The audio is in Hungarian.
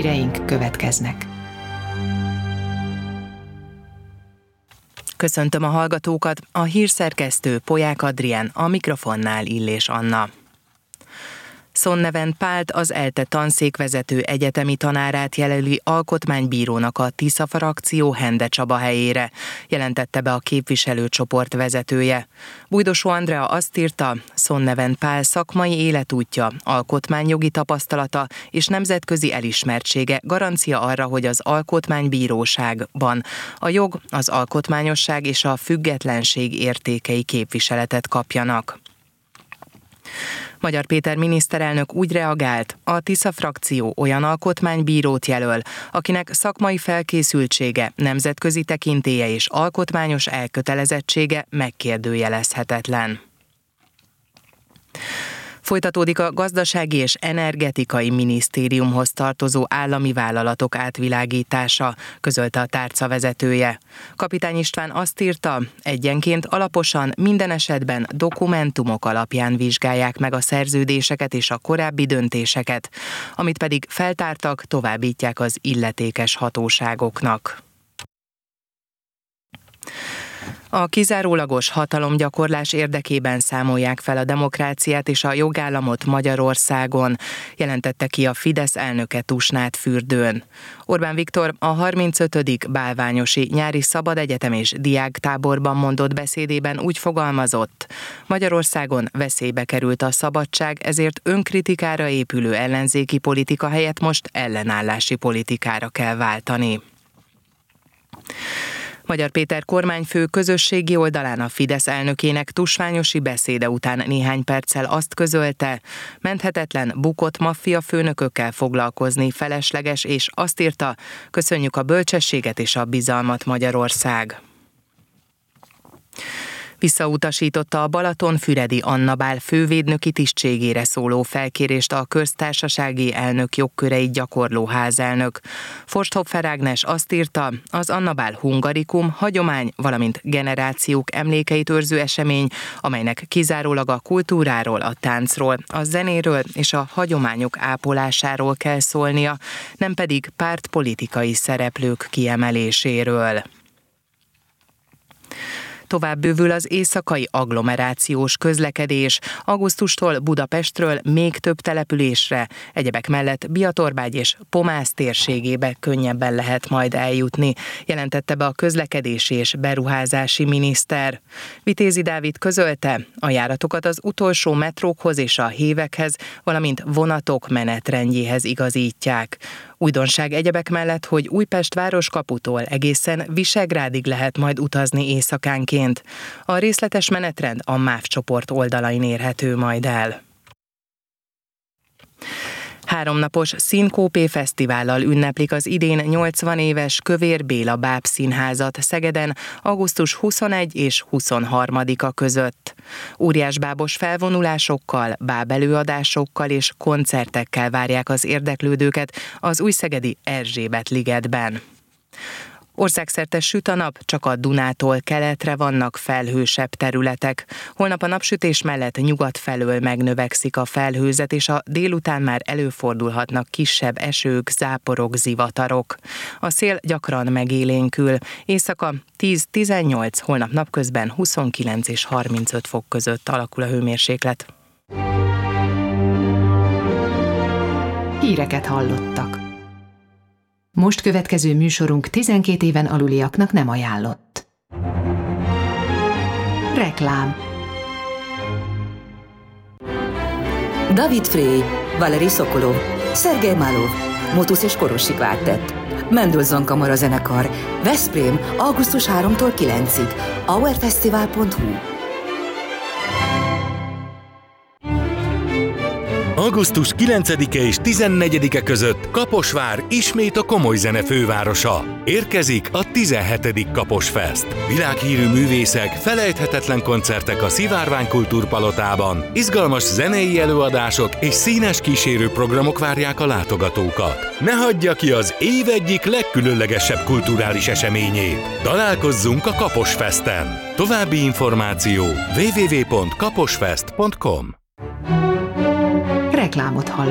Híreink következnek. Köszöntöm a hallgatókat, a hírszerkesztő Polyák Adrián, a mikrofonnál Illés Anna. Szonnevent Pált, az ELTE tanszékvezető egyetemi tanárát jelöli alkotmánybírónak a Tisza frakció Hende Csaba helyére, jelentette be a képviselőcsoport vezetője. Bújdosó Andrea azt írta, Szonnevent Pál szakmai életútja, alkotmányjogi tapasztalata és nemzetközi elismertsége garancia arra, hogy az alkotmánybíróságban a jog, az alkotmányosság és a függetlenség értékei képviseletet kapjanak. Magyar Péter miniszterelnök úgy reagált, a Tisza frakció olyan alkotmánybírót jelöl, akinek szakmai felkészültsége, nemzetközi tekintélye és alkotmányos elkötelezettsége megkérdőjelezhetetlen. Folytatódik a Gazdasági és Energetikai Minisztériumhoz tartozó állami vállalatok átvilágítása, közölte a tárca vezetője. Kapitány István azt írta, egyenként alaposan minden esetben dokumentumok alapján vizsgálják meg a szerződéseket és a korábbi döntéseket, amit pedig feltártak, továbbítják az illetékes hatóságoknak. A kizárólagos hatalomgyakorlás érdekében számolják fel a demokráciát és a jogállamot Magyarországon, jelentette ki a Fidesz elnöke Tusnádfürdőn. Orbán Viktor a 35. Bálványosi Nyári Szabad Egyetem és Diáktáborban mondott beszédében úgy fogalmazott, Magyarországon veszélybe került a szabadság, ezért önkritikára épülő ellenzéki politika helyett most ellenállási politikára kell váltani. Magyar Péter kormányfő közösségi oldalán a Fidesz elnökének tusványosi beszéde után néhány perccel azt közölte, menthetetlen bukott maffia főnökökkel foglalkozni felesleges, és azt írta, köszönjük a bölcsességet és a bizalmat Magyarország. Visszautasította a Balatonfüredi Anna Bál fővédnöki tisztségére szóló felkérést a köztársasági elnök jogköreit gyakorló házelnök. Forsthoffer Ágnes azt írta, az Anna Bál hungarikum, hagyomány, valamint generációk emlékeit őrző esemény, amelynek kizárólag a kultúráról, a táncról, a zenéről és a hagyományok ápolásáról kell szólnia, nem pedig pártpolitikai szereplők kiemeléséről. Tovább bővül az éjszakai agglomerációs közlekedés. Augusztustól Budapestről még több településre, egyebek mellett Biatorbágy és Pomász térségébe könnyebben lehet majd eljutni, jelentette be a közlekedési és beruházási miniszter. Vitézi Dávid közölte, a járatokat az utolsó metrókhoz és a hévekhez, valamint vonatok menetrendjéhez igazítják. Újdonság egyebek mellett, hogy Újpest városkaputól egészen Visegrádig lehet majd utazni éjszakánként. A részletes menetrend a MÁV csoport oldalain érhető majd el. 3 napos Szinkópé fesztivállal ünneplik az idén 80 éves Kövér Béla bábszínházat Szegeden augusztus 21 és 23-a között. Óriásbábos felvonulásokkal, bábelőadásokkal és koncertekkel várják az érdeklődőket az újszegedi Erzsébet-ligetben. Országszerte süt a nap, csak a Dunától keletre vannak felhősebb területek. Holnap a napsütés mellett nyugat felől megnövekszik a felhőzet, és a délután már előfordulhatnak kisebb esők, záporok, zivatarok. A szél gyakran megélénkül. Éjszaka 10-18, holnap napközben 29 és 35 fok között alakul a hőmérséklet. Híreket hallottak. Most következő műsorunk 12 éven aluliaknak nem ajánlott. Reklám. David Frey, Valeri Szokolov, Szergej Málov, Motusz és Korosi Kvártett, Mendelssohn Kamara Zenekar, Veszprém, augusztus 3-tól 9-ig, hourfestival.hu. Augusztus 9-e és 14-e között Kaposvár ismét a komoly zene fővárosa. Érkezik a 17. Kaposfest. Világhírű művészek, felejthetetlen koncertek a Szivárvány Kultúrpalotában, izgalmas zenei előadások és színes kísérőprogramok várják a látogatókat. Ne hagyja ki az év egyik legkülönlegesebb kulturális eseményét. Találkozzunk a Kaposfesten. További információ www.kaposfest.com. Reklámot hallott.